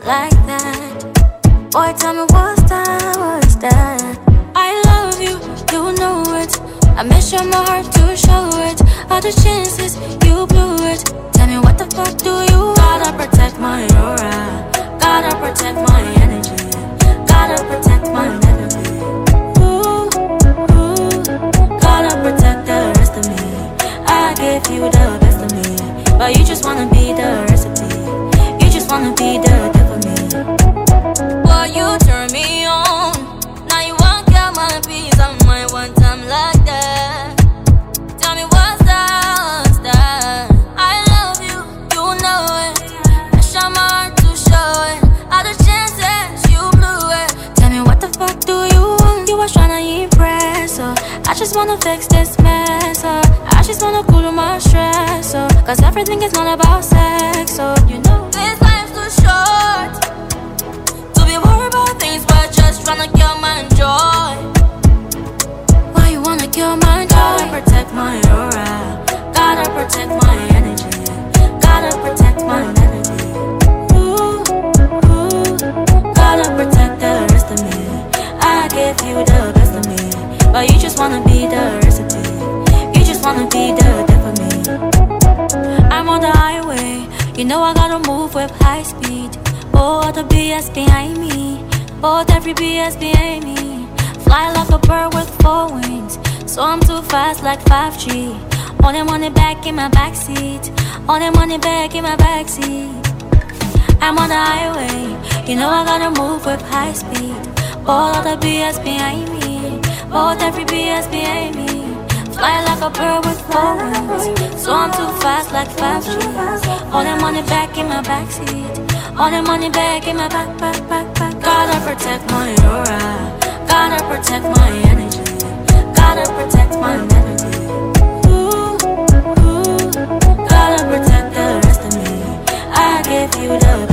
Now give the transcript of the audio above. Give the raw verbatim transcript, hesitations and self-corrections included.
like that. Boy, tell me what's that, what's that? I love you, you know it. I measure my heart to show it. All the chances, you blew it. Tell me what the fuck do you? Gotta protect my aura, gotta protect my energy, gotta protect my melody. Ooh, ooh, gotta protect the rest of me. I give you the best of me, but you just wanna be the recipe. You just wanna be the death of me. Boy, you turn me on. Now you won't get my peace on my one time like that. Tell me what's that, what's that? I love you, you know it. I show my heart to show it. All the chances, you blew it. Tell me what the fuck do you want? You was tryna impress, so I just wanna fix this mess, so I just wanna cool my stress, so cause everything is not about sex, so you know this life's too short to be worried about things, but just tryna kill my joy. Why you wanna kill my joy? Gotta protect my aura, gotta protect my energy, gotta protect my melody. Ooh, ooh, gotta protect the rest of me. I give you the best of me, but you just wanna be the recipe. You just wanna be the death of me. I'm on the highway, you know I gotta move with high speed. Oh, all the B S behind me, both every B S behind me. Fly like a bird with four wings, so I'm too fast like five G. All that money back in my backseat, all that money back in my backseat. I'm on the highway, you know I gotta move with high speed. All of the B S behind me, both every B S behind me. Fly like a bird with four wings, so I'm too fast like five G. All that money back in my backseat, all that money back in my back, back, back, back. Gotta protect my aura, gotta protect my energy, gotta protect my melody. Ooh, ooh, gotta protect the rest of me. I give you the